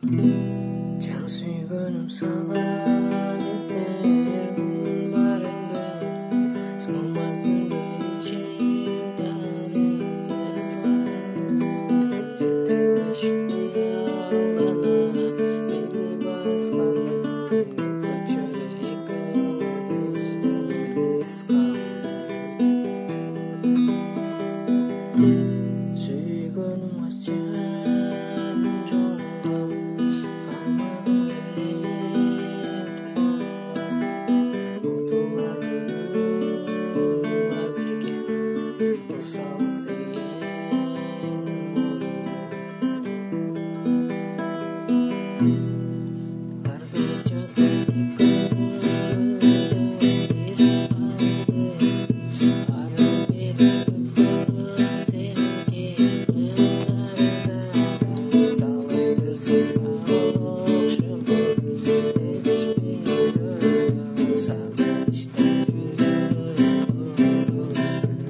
Жан сүйгөнүм сага жетерин бар элбет сулмай күндү ичимде жетектешип алдана бери баскан көчө эле экөөбүздөн из калды сүйгөнүм ачан жолугам кармагым келет колумдан утулар күнүм бар бекен осалык деген бар көчөдө экөөбүздөн из калды ары бери өткөн сеники кыздарда салыштырсам окшоп эч бир сагынычтан жүрөгүм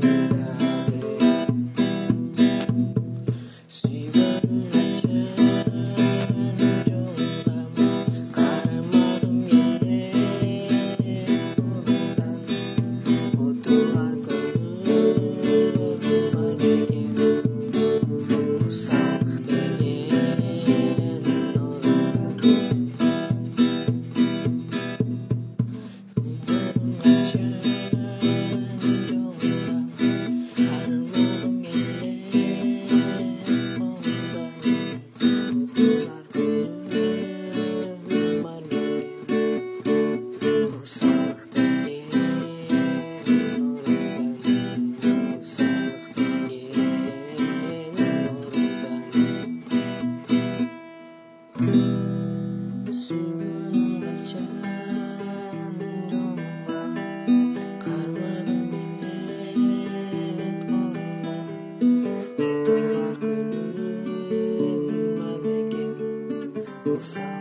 сыздады сүйгөнүм ачан жолугам кармагым келет колумдан утулар күнүм бар бекен усалык деген орундан сүйгөнүм ачан жолугам кармагым келет колумдан утулар күнүм бар бекен усалык деген орундан усалык деген орундан сүйгөнүм ачан жолугам кармагым келет колумдан утулар күнүм бар бекен усалык